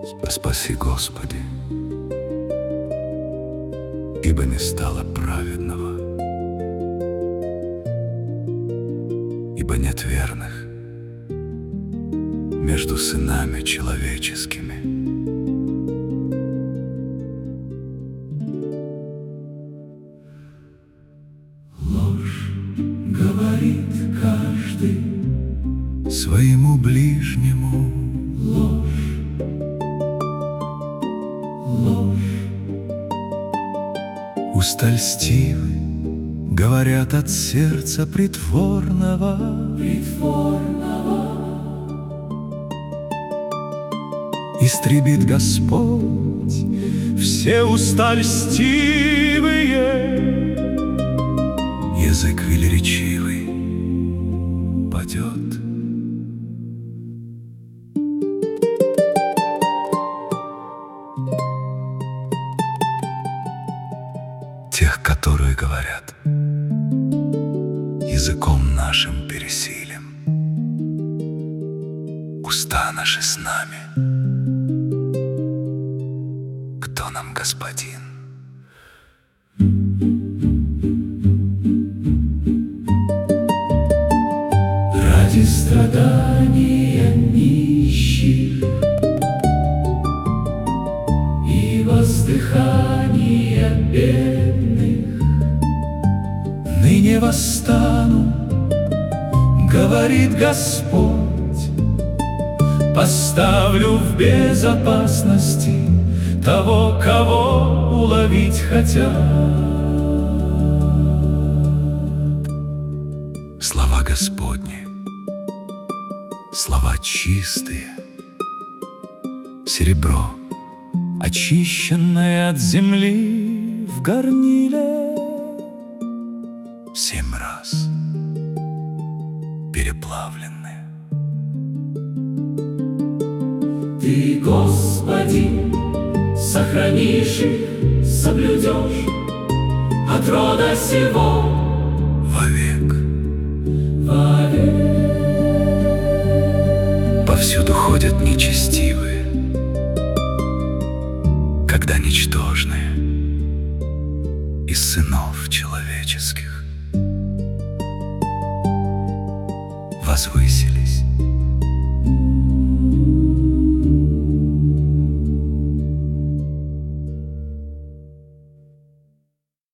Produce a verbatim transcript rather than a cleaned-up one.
Спаси, Господи, ибо не стало праведного, ибо нет верных между сынами человеческими. Ложь говорит каждый своему ближнему. Ложь, ложь. Уста льстивы говорят от сердца притворного. Притворного. Истребит Господь все уста льстивые, язык велеречивый падет. Тех, которые говорят, языком нашим пересилим, уста наши с нами. Кто нам господин? Ради страдания нищих и воздыхания бедных Ныне восстану, говорит Господь, поставлю в безопасности того, кого уловить хотят. Слова Господни, слова чистые, серебро, очищенное от земли в горниле, семь раз переплавленное. Ты, Господи, сохранишь их, соблюдешь от рода сего Вовек, вовек. повсюду ходят нечестивые, когда ничтожные из сынов человеческих возвысили.